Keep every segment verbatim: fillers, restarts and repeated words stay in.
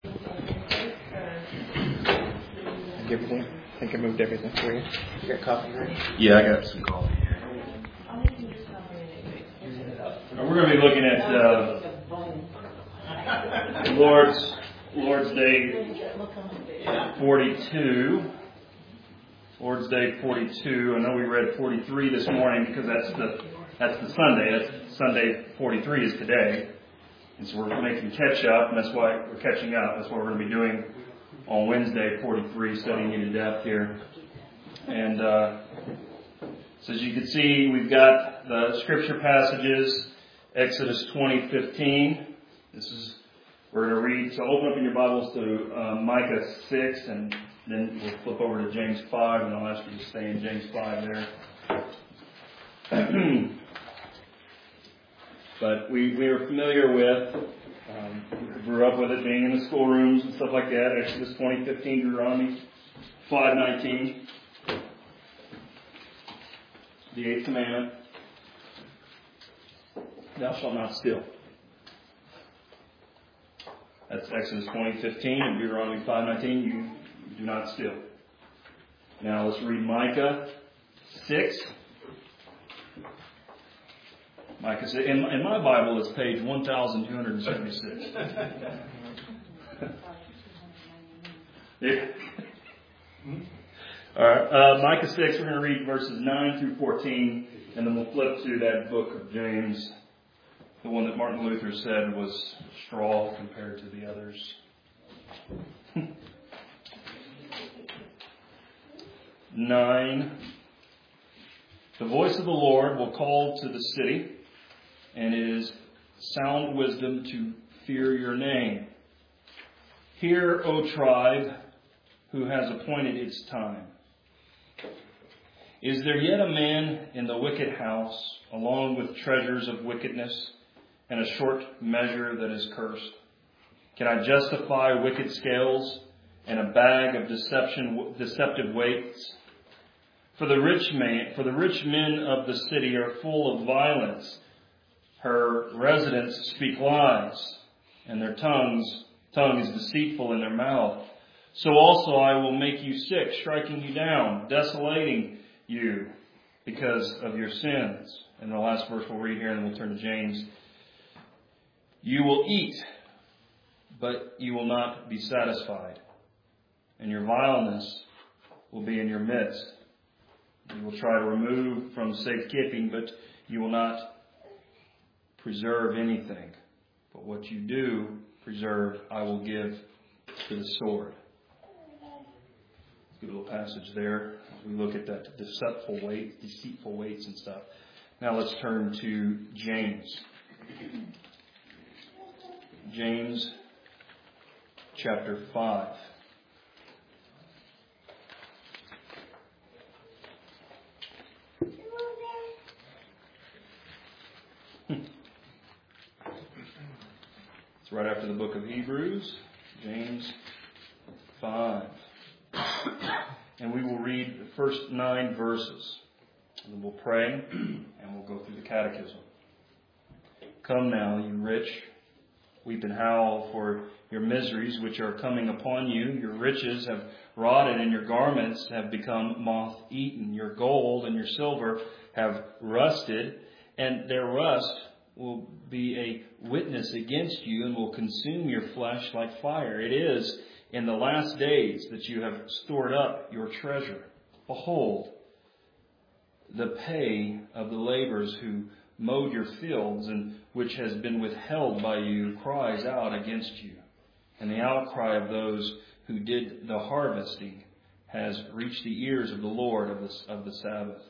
Everything? I think I moved everything for you. You got coffee ready? Yeah, I got some coffee here. We're going to be looking at uh, Lord's Lord's Day forty-two. Lord's Day forty-two. I know we read forty-three this morning because that's the that's the Sunday. That's Sunday forty-three is today, and so we're making catch up, and that's why we're catching up. That's what we're going to be doing on Wednesday forty-three, studying you to death here. And uh, so as you can see, we've got the scripture passages. Exodus twenty fifteen. This is we're going to read. So open up in your Bibles to uh, Micah six, and then we'll flip over to James five, and I'll ask you to stay in James five there. But we we are familiar with, um, we grew up with it being in the schoolrooms and stuff like that. Exodus twenty fifteen, Deuteronomy five nineteen, the eighth commandment. Thou shalt not steal. That's Exodus twenty fifteen and Deuteronomy five nineteen. You do not steal. Now let's read Micah six. Micah six. In, in my Bible, it's page one thousand two hundred seventy-six. Yeah. All right. Uh, Micah six. We're going to read verses nine through fourteen, and then we'll flip to that book of James. The one that Martin Luther said was straw compared to the others. Nine. The voice of the Lord will call to the city, and it is sound wisdom to fear your name. Hear, O tribe, who has appointed its time. Is there yet a man in the wicked house, along with treasures of wickedness, and a short measure that is cursed? Can I justify wicked scales and a bag of deception, deceptive weights? For the rich man, for the rich men of the city are full of violence. Her residents speak lies, and their tongues tongue is deceitful in their mouth. So also I will make you sick, striking you down, desolating you because of your sins. And the last verse we'll read here, and then we'll turn to James. You will eat, but you will not be satisfied, and your vileness will be in your midst. You will try to remove from safekeeping, but you will not preserve anything. But what you do preserve, I will give to the sword. Good little passage there. We look at that deceitful weight, deceitful weights and stuff. Now let's turn to James. James chapter five. It's right after the book of Hebrews, James five. And we will read the first nine verses. And then we'll pray, and we'll go through the catechism. Come now, you rich, weep and howl for your miseries which are coming upon you. Your riches have rotted, and your garments have become moth-eaten. Your gold and your silver have rusted, and their rust will be a witness against you and will consume your flesh like fire. It is in the last days that you have stored up your treasure. Behold, the pay of the laborers who mowed your fields, and which has been withheld by you, cries out against you. And the outcry of those who did the harvesting has reached the ears of the Lord of the, of the Sabbath.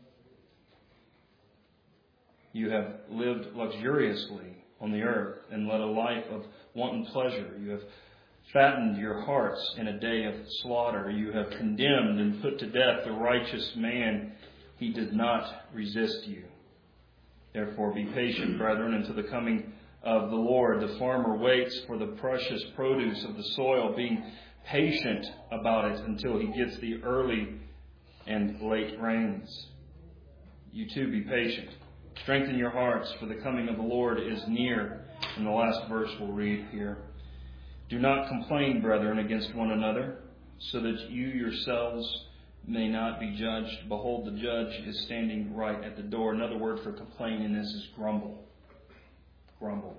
You have lived luxuriously on the earth and led a life of wanton pleasure. You have fattened your hearts in a day of slaughter. You have condemned and put to death the righteous man. He did not resist you. Therefore be patient, brethren, until the coming of the Lord. The farmer waits for the precious produce of the soil, being patient about it until he gets the early and late rains. You too be patient. Strengthen your hearts, for the coming of the Lord is near. And the last verse we'll read here. Do not complain, brethren, against one another, so that you yourselves may not be judged. Behold, the judge is standing right at the door. Another word for complain in this is grumble. Grumble.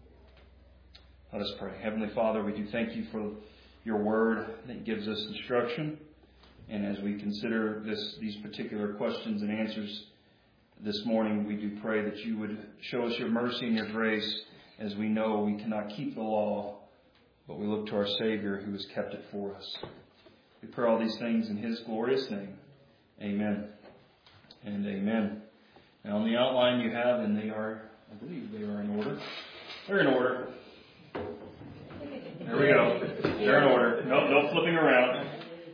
Let us pray. Heavenly Father, we do thank you for your word that gives us instruction. And as we consider this, these particular questions and answers this morning, we do pray that you would show us your mercy and your grace, as we know we cannot keep the law, but we look to our Savior who has kept it for us. We pray all these things in His glorious name. Amen and amen. Now, on the outline you have, and they are, I believe they are in order. They're in order. There we go. They're in order. No, no flipping around.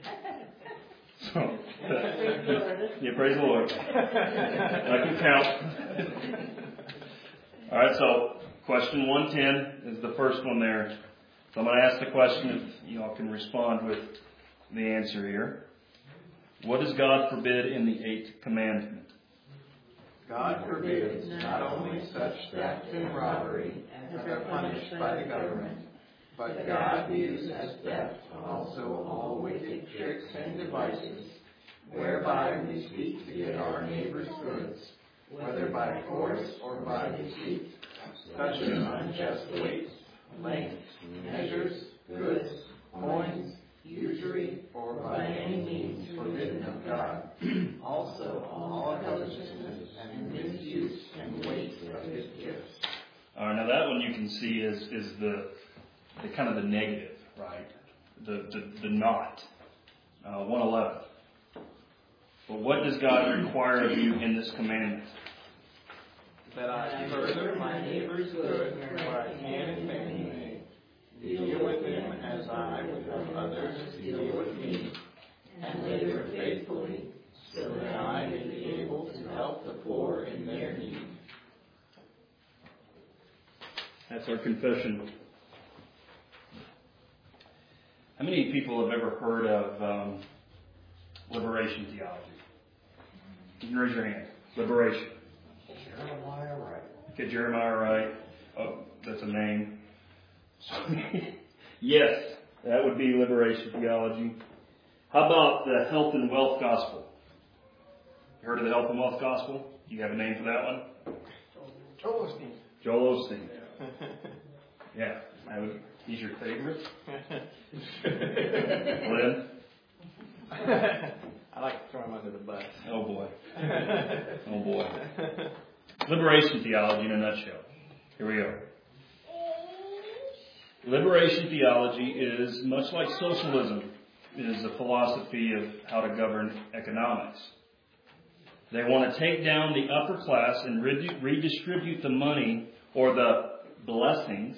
So, yeah, praise the Lord. I can count. All right, so question one ten is the first one there. So I'm going to ask the question, if you all can respond with the answer here. What does God forbid in the eighth commandment? God forbids not only such theft and robbery as are punished by the government, but God views as theft also all wicked tricks and devices, whereby we seek to get our neighbor's goods, whether by force or by deceit, such as unjust weights, lengths, measures, goods, coins, usury, or by any means forbidden of God. Also, all covetousness and misuse and waste of His gifts. All right, now that one you can see is is the the kind of the negative, right? The the, the not. Uh, one eleven. But what does God require of you in this commandment? That I further my neighbor's good where I can and may, deal with him as I would have others deal with me, and labor faithfully, so that I may be able to help the poor in their need. That's our confession. How many people have ever heard of um, liberation theology? You can raise your hand. Liberation. Jeremiah Wright. Okay, Jeremiah Wright. Oh, that's a name. Yes, that would be liberation theology. How about the health and wealth gospel? You heard of the health and wealth gospel? Do you have a name for that one? Joel Osteen. Joel Osteen. Yeah, I would, he's your favorite? Lynn? I like to throw him under the bus. Oh boy. Oh boy. Liberation theology in a nutshell. Here we go. Liberation theology is much like socialism. It is a philosophy of how to govern economics. They want to take down the upper class and redistribute the money or the blessings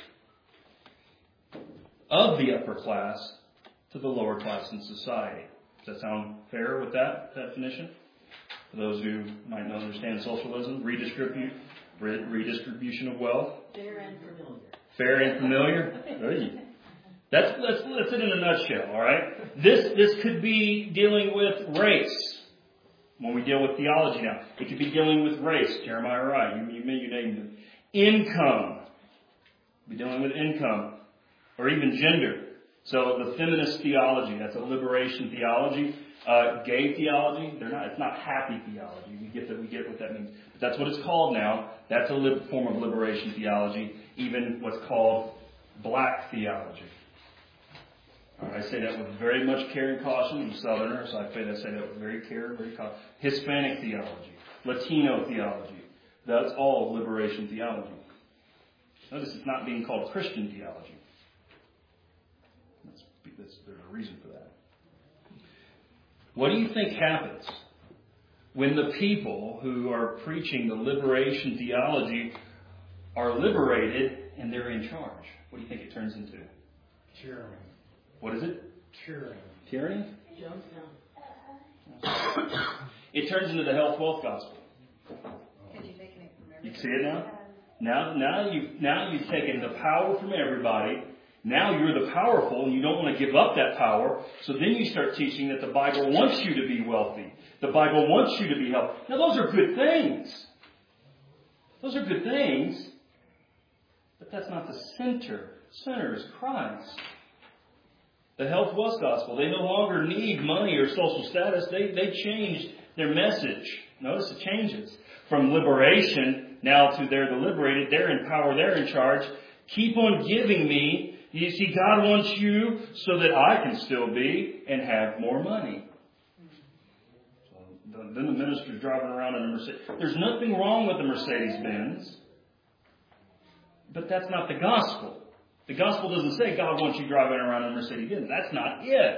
of the upper class to the lower class in society. Does that sound fair with that definition? For those who might not understand socialism, redistribute, redistribution of wealth. Fair and familiar. Fair and familiar. That's, that's, that's it in a nutshell, all right? This, this could be dealing with race. When we deal with theology now, it could be dealing with race. Jeremiah Wright, you, you, you named it. Income. We're dealing with income. Or even gender. So the feminist theology, that's a liberation theology. Uh, gay theology, they're not. It's not happy theology. We get that. We get what that means. But that's what it's called now. That's a lib- form of liberation theology. Even what's called black theology. All right, I say that with very much care and caution. I'm a Southerner, so I say that, say that with very care and very caution. Hispanic theology, Latino theology. That's all liberation theology. Notice it's not being called Christian theology. That's, that's, there's a reason for that. What do you think happens when the people who are preaching the liberation theology are liberated and they're in charge? What do you think it turns into? Tyranny. What is it? Tyranny. Tyranny? Jonestown. It turns into the health wealth gospel. Because you're taking it from everybody. You see it now? Now, now you've now you've taken the power from everybody. Now you're the powerful, and you don't want to give up that power. So then you start teaching that the Bible wants you to be wealthy. The Bible wants you to be healthy. Now those are good things. Those are good things. But that's not the center. Sinners, Christ. The Health Wealth Gospel, they no longer need money or social status. They, they changed their message. Notice it changes. From liberation now to they're the liberated. They're in power. They're in charge. Keep on giving me. You see, God wants you so that I can still be and have more money. So then the minister's driving around in a Mercedes. There's nothing wrong with the Mercedes-Benz. But that's not the gospel. The gospel doesn't say God wants you driving around in a Mercedes-Benz. That's not it.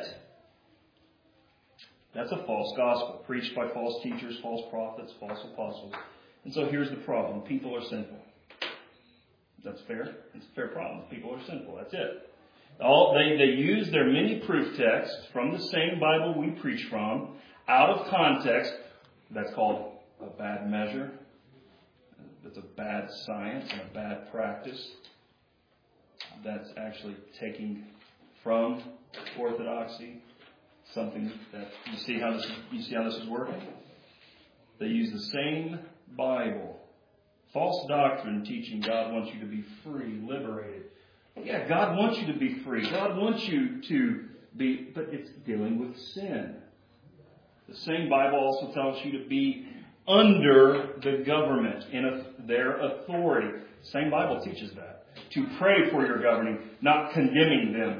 That's a false gospel, preached by false teachers, false prophets, false apostles. And so here's the problem. People are sinful. That's fair. It's a fair problem. People are sinful. That's it. All they, they use their many proof texts from the same Bible we preach from out of context. That's called a bad measure. That's a bad science and a bad practice. That's actually taking from orthodoxy something that you see how this is, you see how this is working. They use the same Bible, false doctrine teaching God wants you to be free, liberated. Yeah, God wants you to be free. God wants you to be, but it's dealing with sin. The same Bible also tells you to be under the government in a, their authority. The same Bible teaches that. To pray for your governing, not condemning them.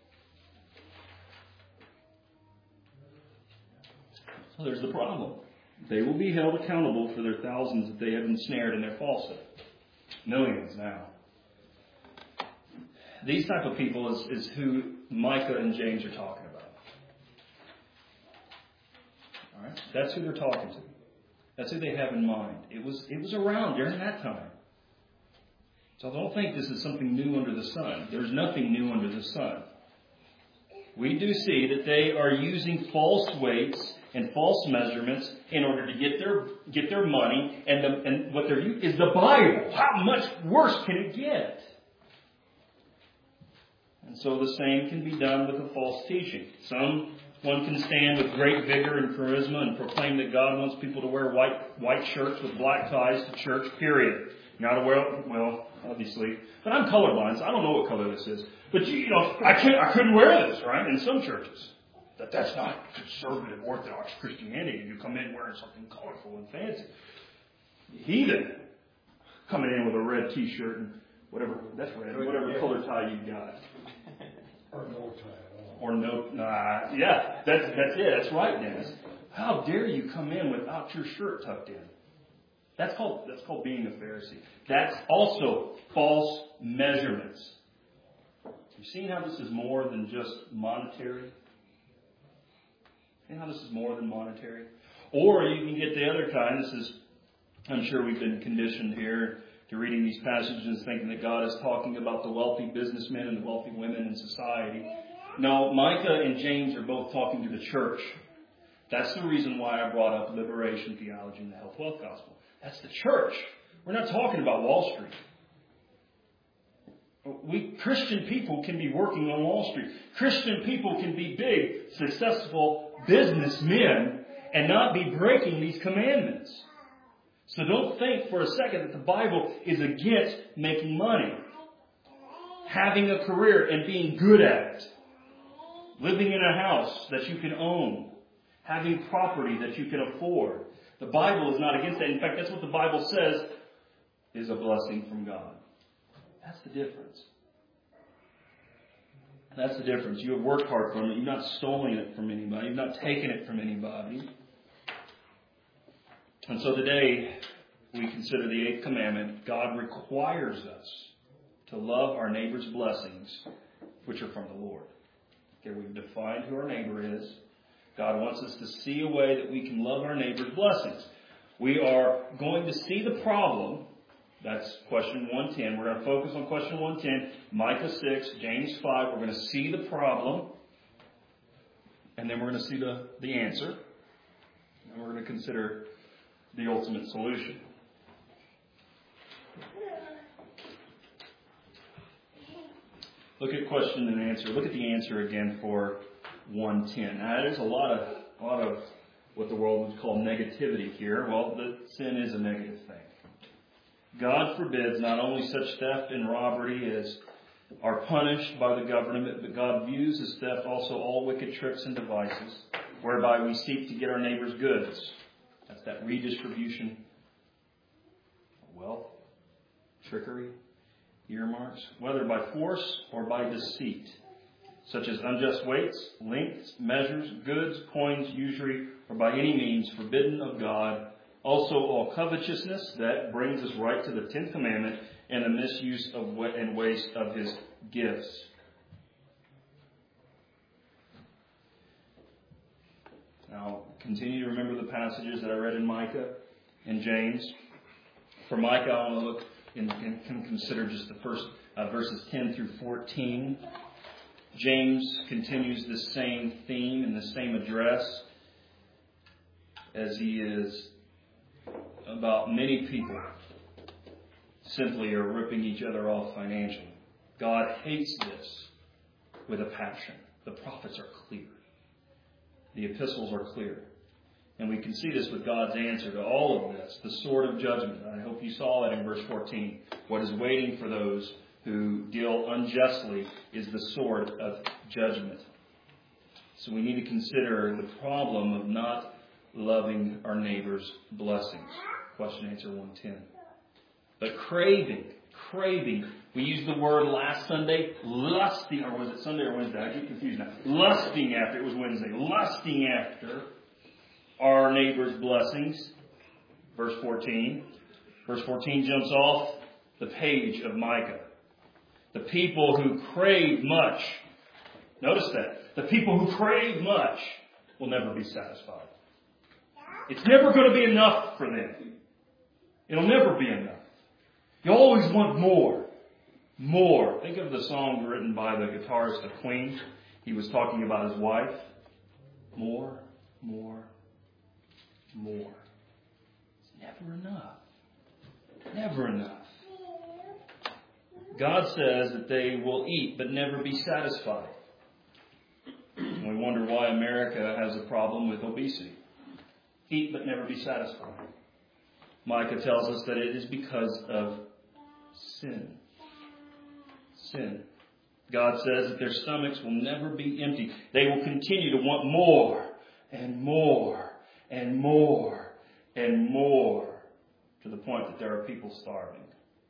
So there's the problem. They will be held accountable for their thousands that they have ensnared in their falsehood. Millions now. These type of people is, is who Micah and James are talking about. All right? That's who they're talking to. That's who they have in mind. It was, it was around during that time. So don't think this is something new under the sun. There's nothing new under the sun. We do see that they are using false weights and false measurements in order to get their get their money, and the, and what they're using is the Bible. How much worse can it get? And so the same can be done with a false teaching. Some one can stand with great vigor and charisma and proclaim that God wants people to wear white white shirts with black ties to church. Period. Not a well, well, obviously, but I'm colorblind, so I don't know what color this is. But you, you know, I couldn't, I couldn't wear this, right? In some churches, that that's not conservative Orthodox Christianity. You come in wearing something colorful and fancy. Heathen coming in with a red T-shirt and whatever that's red, whatever color tie you got, or no tie, or no, nah, yeah, that's that's it. That's right, Dennis. How dare you come in without your shirt tucked in? That's called, that's called being a Pharisee. That's also false measurements. You've seen how this is more than just monetary? See how this is more than monetary? Or you can get the other kind. This is, I'm sure we've been conditioned here to reading these passages thinking that God is talking about the wealthy businessmen and the wealthy women in society. No, Micah and James are both talking to the church. That's the reason why I brought up liberation theology in the Health Wealth Gospel. That's the church. We're not talking about Wall Street. We Christian people can be working on Wall Street. Christian people can be big, successful businessmen and not be breaking these commandments. So don't think for a second that the Bible is against making money, having a career and being good at it, living in a house that you can own, having property that you can afford. The Bible is not against that. In fact, that's what the Bible says is a blessing from God. That's the difference. That's the difference. You have worked hard for it. You've not stolen it from anybody. You've not taken it from anybody. And so today, we consider the eighth commandment. God requires us to love our neighbor's blessings, which are from the Lord. Okay, we've defined who our neighbor is. God wants us to see a way that we can love our neighbor's blessings. We are going to see the problem. That's question one ten. We're going to focus on question one ten, Micah six, James five. We're going to see the problem. And then we're going to see the, the answer. And we're going to consider the ultimate solution. Look at question and answer. Look at the answer again for one ten. Now, there's a lot of, a lot of what the world would call negativity here. Well, the sin is a negative thing. God forbids not only such theft and robbery as are punished by the government, but God views as theft also all wicked tricks and devices whereby we seek to get our neighbor's goods. That's that redistribution of wealth, trickery, earmarks, whether by force or by deceit, such as unjust weights, lengths, measures, goods, coins, usury, or by any means forbidden of God. Also all covetousness that brings us right to the tenth commandment and the misuse of and waste of His gifts. Now, continue to remember the passages that I read in Micah and James. For Micah, I want to look and, and consider just the first uh, verses ten through fourteen. James continues the same theme and the same address as he is about many people simply are ripping each other off financially. God hates this with a passion. The prophets are clear. The epistles are clear. And we can see this with God's answer to all of this, the sword of judgment. I hope you saw that in verse fourteen. What is waiting for those who deal unjustly is the sword of judgment. So we need to consider the problem of not loving our neighbor's blessings. Question answer one ten. But craving, craving. We used the word last Sunday, lusting, or was it Sunday or Wednesday? I get confused now. Lusting after, it was Wednesday. Lusting after our neighbor's blessings. Verse fourteen. Verse fourteen jumps off the page of Micah. The people who crave much. Notice that. The people who crave much will never be satisfied. It's never going to be enough for them. It'll never be enough. You always want more. More. Think of the song written by the guitarist of Queen. He was talking about his wife. More, more, more. It's never enough. Never enough. God says that they will eat but never be satisfied. And we wonder why America has a problem with obesity. Eat but never be satisfied. Micah tells us that it is because of sin. Sin. God says that their stomachs will never be empty. They will continue to want more and more and more and more to the point that there are people starving.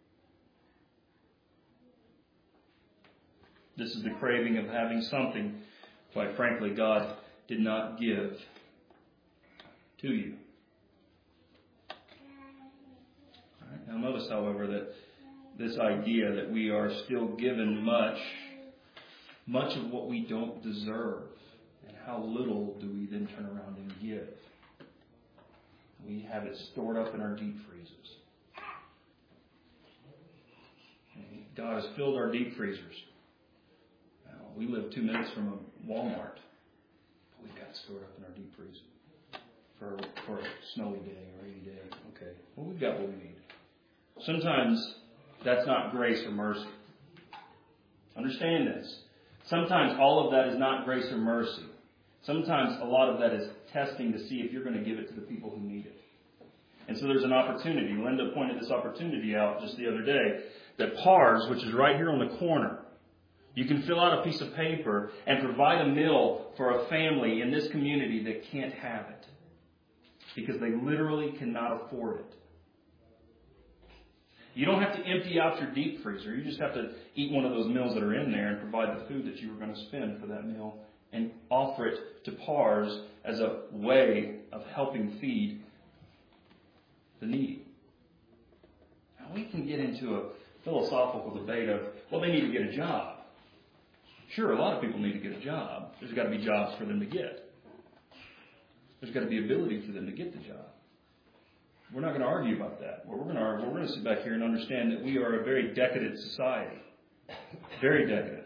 This is the craving of having something, quite frankly, God did not give to you. All right. Now notice, however, that this idea that we are still given much, much of what we don't deserve, and how little do we then turn around and give? We have it stored up in our deep freezers. God has filled our deep freezers. Now, we live two minutes from a Walmart, but we've got it stored up in our deep freezer for, for a snowy day or rainy day. Okay, well, we've got what we need. Sometimes that's not grace or mercy. Understand this. Sometimes all of that is not grace or mercy. Sometimes a lot of that is testing to see if you're going to give it to the people who need it. And so there's an opportunity. Linda pointed this opportunity out just the other day. That P A R S, which is right here on the corner, you can fill out a piece of paper and provide a meal for a family in this community that can't have it. Because they literally cannot afford it. You don't have to empty out your deep freezer. You just have to eat one of those meals that are in there and provide the food that you were going to spend for that meal and offer it to P A R S as a way of helping feed the needy. Now, we can get into a philosophical debate of, well, they need to get a job. Sure, a lot of people need to get a job. There's got to be jobs for them to get. There's got to be ability for them to get the job. We're not going to argue about that. What we're going to argue, we're going to sit back here and understand that we are a very decadent society. Very decadent.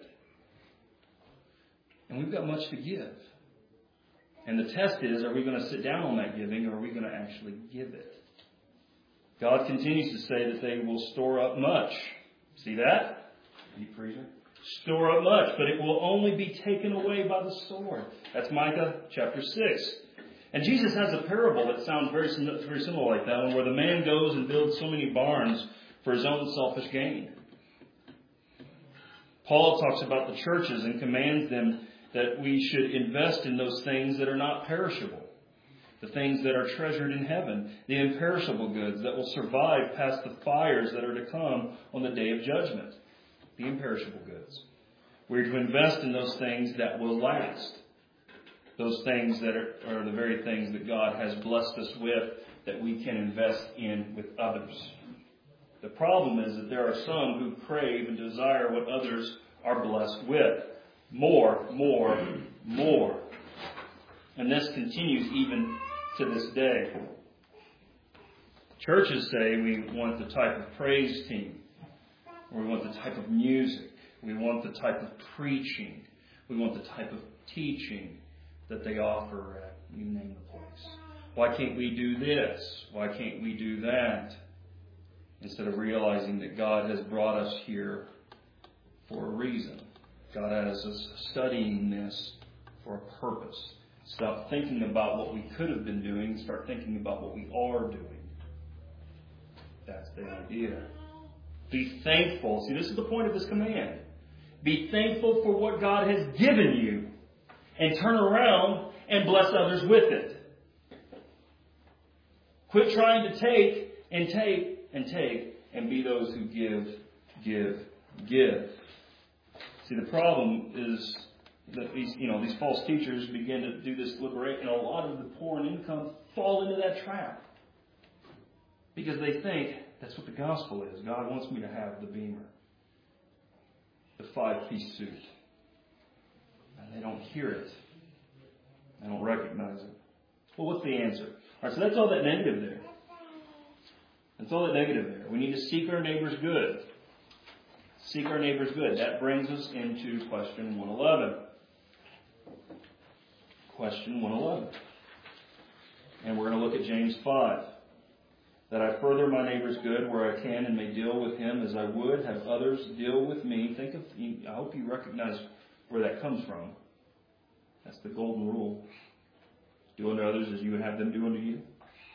And we've got much to give. And the test is, are we going to sit down on that giving, or are we going to actually give it? God continues to say that they will store up much. See that? Deep freezer. Store up much, but it will only be taken away by the sword. That's Micah chapter six. And Jesus has a parable that sounds very, very similar like that one, where the man goes and builds so many barns for his own selfish gain. Paul talks about the churches and commands them that we should invest in those things that are not perishable, the things that are treasured in heaven, the imperishable goods that will survive past the fires that are to come on the day of judgment, the imperishable goods. We're to invest in those things that will last, those things that are, are the very things that God has blessed us with that we can invest in with others. The problem is that there are some who crave and desire what others are blessed with. More, more, more. And this continues even to this day. Churches say we want the type of praise team, or we want the type of music, we want the type of preaching, we want the type of teaching that they offer at, you name the place. Why can't we do this? Why can't we do that? Instead of realizing that God has brought us here for a reason. God has us studying this for a purpose. Stop thinking about what we could have been doing. Start thinking about what we are doing. That's the idea. Be thankful. See, this is the point of this command. Be thankful for what God has given you. And turn around and bless others with it. Quit trying to take and take and take and be those who give, give, give. See, the problem is that these, you know, these false teachers begin to do this liberate, and a lot of the poor and income fall into that trap. Because they think that's what the gospel is. God wants me to have the Beamer, the five-piece suit. And they don't hear it. They don't recognize it. Well, what's the answer? All right, so that's all that negative there. That's all that negative there. We need to seek our neighbor's good. Seek our neighbor's good. That brings us into question one eleven. Question one eleven. And we're going to look at James five. That I further my neighbor's good where I can and may deal with him as I would have others deal with me. Think of, I hope you recognize where that comes from. That's the golden rule. Do unto others as you would have them do unto you.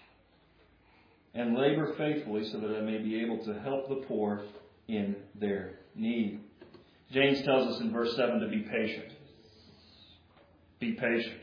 And labor faithfully so that I may be able to help the poor in their need. James tells us in verse seven to be patient. Be patient.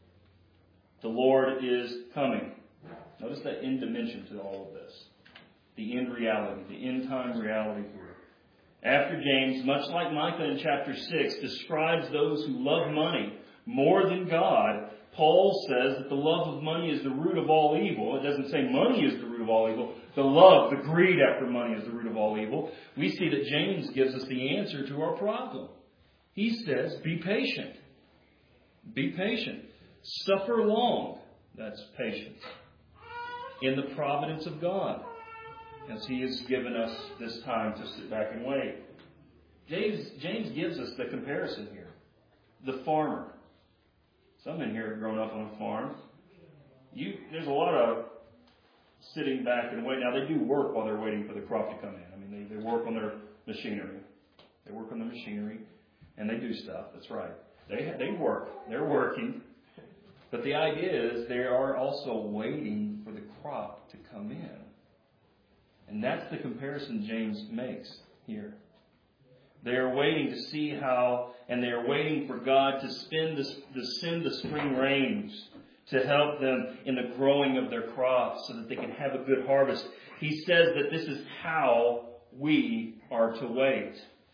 The Lord is coming. Notice that end dimension to all of this. The end reality, the end time reality here. After James, much like Micah in chapter six, describes those who love money more than God, Paul says that the love of money is the root of all evil. It doesn't say money is the root of all evil. The love, the greed after money is the root of all evil. We see that James gives us the answer to our problem. He says, be patient. Be patient. Suffer long. That's patience. In the providence of God. As He has given us this time to sit back and wait. James, James gives us the comparison here. The farmer. Some in here have grown up on a farm. You, there's a lot of sitting back and waiting. Now, they do work while they're waiting for the crop to come in. I mean, they, they work on their machinery. They work on their machinery, and they do stuff. That's right. They they work. They're working. But the idea is they are also waiting for the crop to come in. And that's the comparison James makes here. They are waiting to see how, and they are waiting for God to, spend the, to send the spring rains to help them in the growing of their crops so that they can have a good harvest. He says that this is how we are to wait.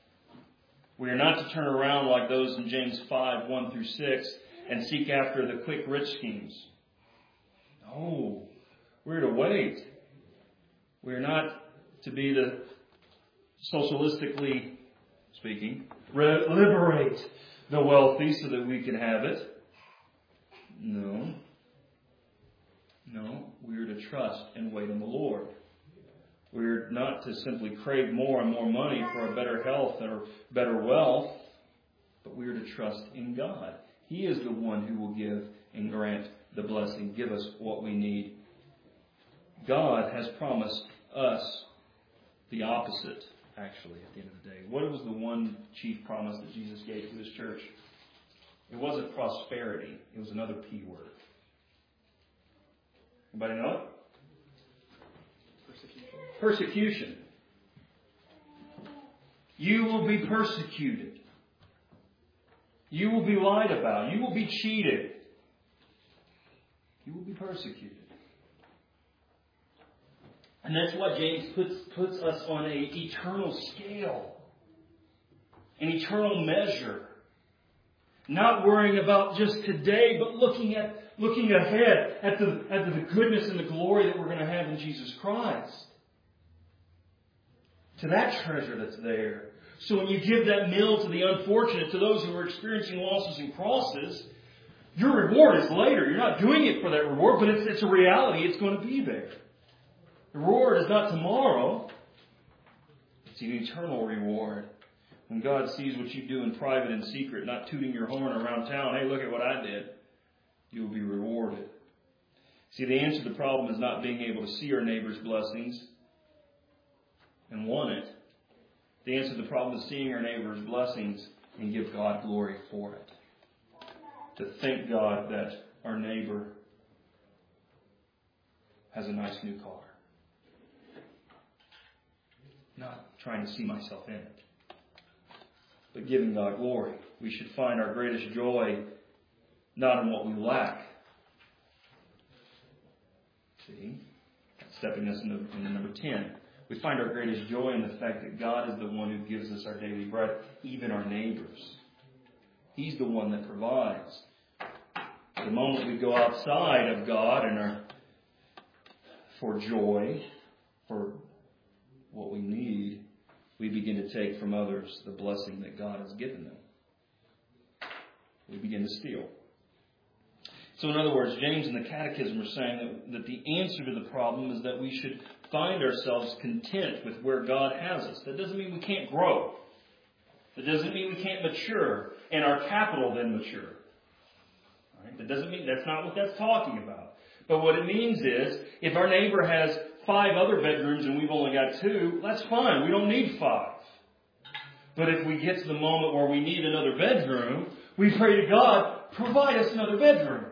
We are not to turn around like those in James five, one through six, and seek after the quick rich schemes. No, we're to wait. We're not to be the socialistically speaking, re- liberate the wealthy so that we can have it. No. No, we're to trust and wait on the Lord. We're not to simply crave more and more money for a better health or better wealth, but we're to trust in God. He is the one who will give and grant the blessing, give us what we need. God has promised us the opposite, actually, at the end of the day. What was the one chief promise that Jesus gave to His church? It wasn't prosperity. It was another P word. Anybody know it? Persecution. Persecution. You will be persecuted. You will be lied about. You will be cheated. You will be persecuted. And that's why James puts, puts us on an eternal scale. An eternal measure. Not worrying about just today, but looking at looking ahead at the, at the goodness and the glory that we're going to have in Jesus Christ. To that treasure that's there. So when you give that meal to the unfortunate, to those who are experiencing losses and crosses, your reward is later. You're not doing it for that reward, but it's, it's a reality. It's going to be there. The reward is not tomorrow. It's an eternal reward. When God sees what you do in private and secret, not tooting your horn around town, hey, look at what I did, you will be rewarded. See, the answer to the problem is not being able to see our neighbor's blessings and want it. The answer to the problem is seeing our neighbor's blessings and give God glory for it. To thank God that our neighbor has a nice new car. Not trying to see myself in it, but giving God glory. We should find our greatest joy not in what we lack. See? That's stepping us into, into number ten. We find our greatest joy in the fact that God is the one who gives us our daily bread, even our neighbors. He's the one that provides. The moment we go outside of God and are for joy, for what we need, we begin to take from others the blessing that God has given them. We begin to steal. So in other words, James and the Catechism are saying that, that the answer to the problem is that we should find ourselves content with where God has us. That doesn't mean we can't grow. That doesn't mean we can't mature and our capital then mature. Right? That doesn't mean, that's not what that's talking about. But what it means is, if our neighbor has five other bedrooms and we've only got two, that's fine. We don't need five. But if we get to the moment where we need another bedroom, we pray to God, provide us another bedroom.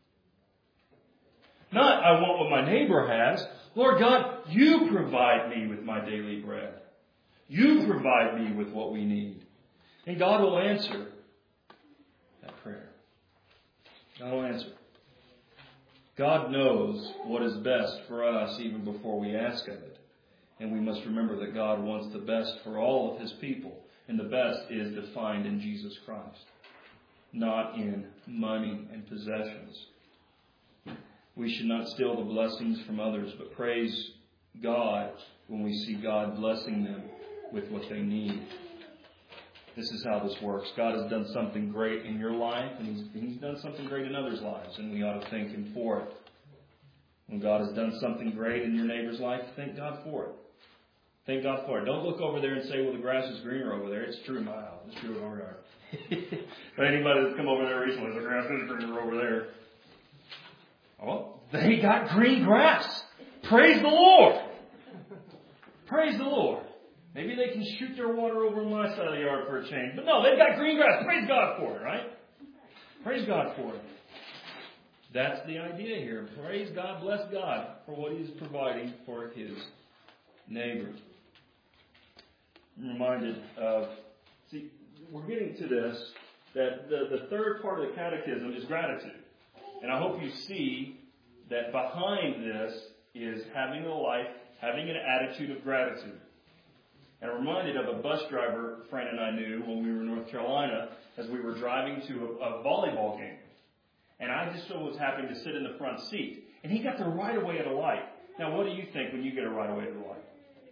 Not, I want what my neighbor has. Lord God, you provide me with my daily bread. You provide me with what we need. And God will answer that prayer. God will answer. God knows what is best for us even before we ask of it. And we must remember that God wants the best for all of His people. And the best is defined in Jesus Christ, not in money and possessions. We should not steal the blessings from others, but praise God when we see God blessing them with what they need. This is how this works. God has done something great in your life, and He's, he's done something great in others' lives, and we ought to thank Him for it. When God has done something great in your neighbor's life, thank God for it. Thank God for it. Don't look over there and say, well, the grass is greener over there. It's true in my house. It's true in our yard. But anybody that's come over there recently, the grass is greener over there. Oh, they got green grass. Praise the Lord. Praise the Lord. Maybe they can shoot their water over on my side of the yard for a change. But no, they've got green grass. Praise God for it, right? Praise God for it. That's the idea here. Praise God, bless God for what He's providing for His neighbor. I'm reminded of, see, we're getting to this, that the, the third part of the catechism is gratitude. And I hope you see that behind this is having a life, having an attitude of gratitude. And I'm reminded of a bus driver friend and I knew when we were in North Carolina as we were driving to a, a volleyball game. And I just so was happy to sit in the front seat. And he got the right away at a light. Now, what do you think when you get a right away at a light?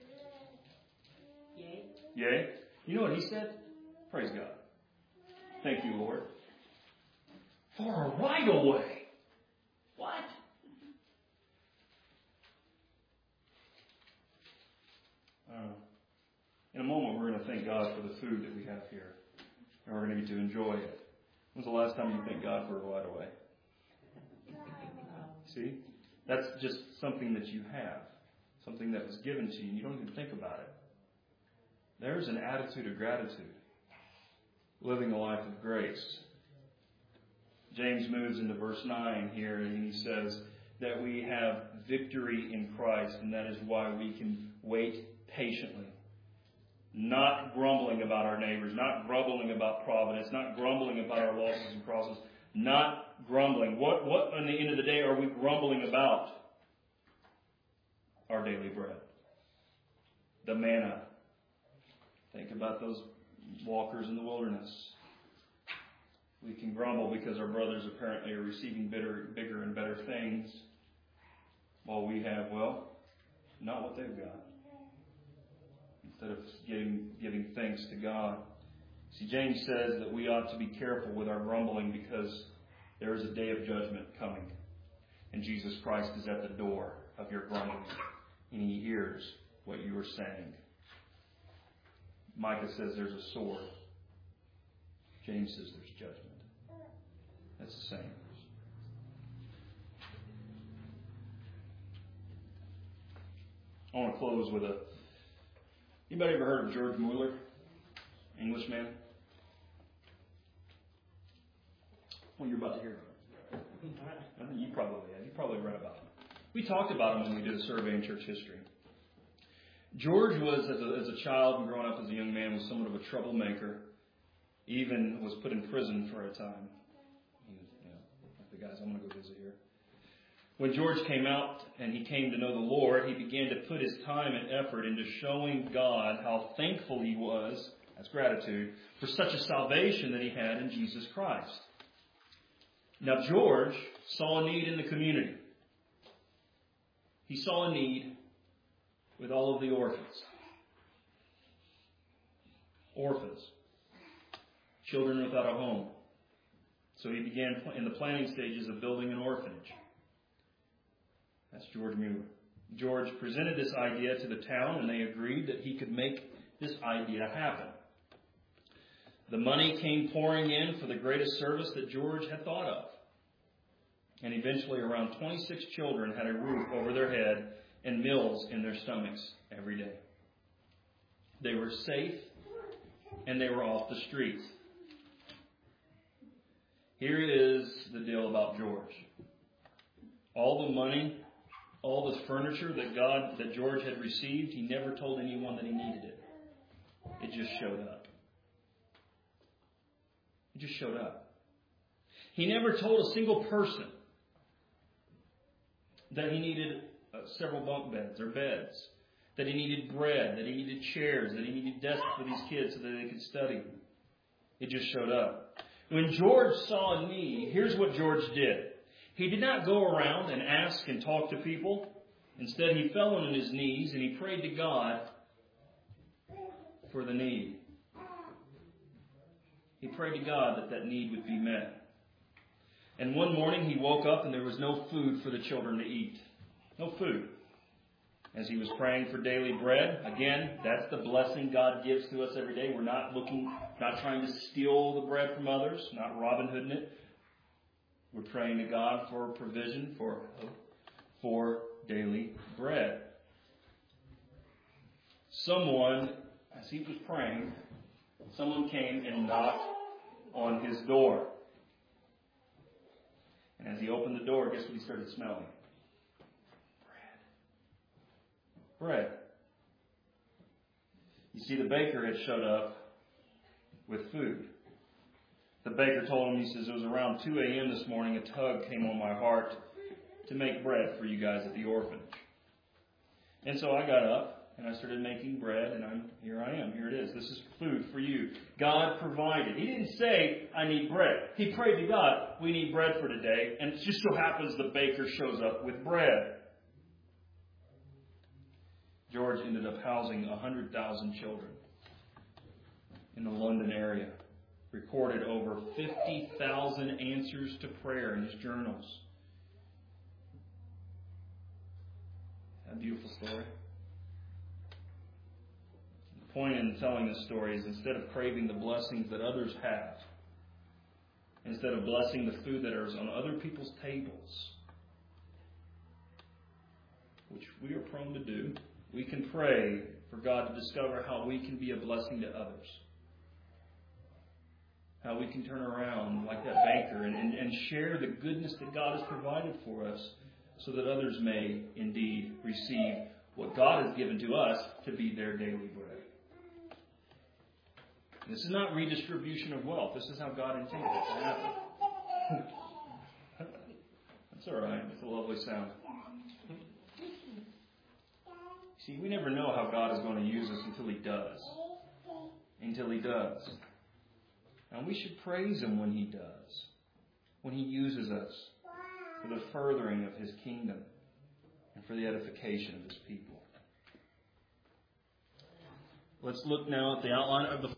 Yay. Yay? You know what he said? Praise God. Thank you, Lord. For a right away. What? Uh, in a moment, we're going to thank God for the food that we have here. And we're going to get to enjoy it. When's the last time you thanked God for a right away? See? That's just something that you have. Something that was given to you, and you don't even think about it. There's an attitude of gratitude. Living a life of grace. James moves into verse nine here, and he says that we have victory in Christ, and that is why we can wait patiently. Not grumbling about our neighbors, not grumbling about providence, not grumbling about our losses and crosses, not grumbling. What, what, in the end of the day, are we grumbling about? Our daily bread. The manna. Think about those walkers in the wilderness. We can grumble because our brothers apparently are receiving bitter, bigger and better things, while we have, well, not what they've got. Instead of giving, giving thanks to God. See, James says that we ought to be careful with our grumbling because there is a day of judgment coming. And Jesus Christ is at the door of your grumbling. And He hears what you are saying. Micah says there's a sword. James says there's judgment. That's the same. I want to close with a... Anybody ever heard of George Mueller? Englishman? Well, you're about to hear about him. I think you probably have. You probably read about him. We talked about him when we did a survey in church history. George was, as a, as a child and growing up as a young man, was somewhat of a troublemaker. Even was put in prison for a time. He was, you know, like the guys, I'm going to go visit here. When George came out and he came to know the Lord, he began to put his time and effort into showing God how thankful he was, that's gratitude, for such a salvation that he had in Jesus Christ. Now, George saw a need in the community. He saw a need with all of the orphans. Orphans. Children without a home. So he began in the planning stages of building an orphanage. That's George Mueller. George presented this idea to the town, and they agreed that he could make this idea happen. The money came pouring in for the greatest service that George had thought of. And eventually around twenty-six children had a roof over their head and meals in their stomachs every day. They were safe, and they were off the streets. Here is the deal about George. All the money, all the furniture that God, that George had received, he never told anyone that he needed it. It just showed up. It just showed up. He never told a single person that he needed uh, several bunk beds or beds, that he needed bread, that he needed chairs, that he needed desks for these kids so that they could study. It just showed up. When George saw a need, here's what George did. He did not go around and ask and talk to people. Instead, he fell on his knees and he prayed to God for the need. He prayed to God that that need would be met. And one morning he woke up and there was no food for the children to eat. No food. As he was praying for daily bread, again, that's the blessing God gives to us every day. We're not looking, not trying to steal the bread from others, not Robin Hooding it. We're praying to God for provision, for, for daily bread. Someone, as he was praying, someone came and knocked on his door. And as he opened the door, guess what he started smelling? Bread. You see, the baker had showed up with food. The baker told him, he says, it was around two a.m. this morning, a tug came on my heart to make bread for you guys at the orphanage. And so I got up and I started making bread, and I'm here I am. Here it is. This is food for you. God provided. He didn't say, I need bread. He prayed to God, we need bread for today. And it just so happens the baker shows up with bread. George ended up housing one hundred thousand children in the London area. Recorded over fifty thousand answers to prayer in his journals. A beautiful story. The point in telling this story is instead of craving the blessings that others have, instead of blessing the food that is on other people's tables, which we are prone to do, we can pray for God to discover how we can be a blessing to others. How we can turn around like that banker and, and, and share the goodness that God has provided for us so that others may indeed receive what God has given to us to be their daily bread. This is not redistribution of wealth. This is how God intended it to happen. That's all right. It's a lovely sound. See, we never know how God is going to use us until He does. Until He does. And we should praise Him when He does. When He uses us for the furthering of His kingdom and for the edification of His people. Let's look now at the outline of the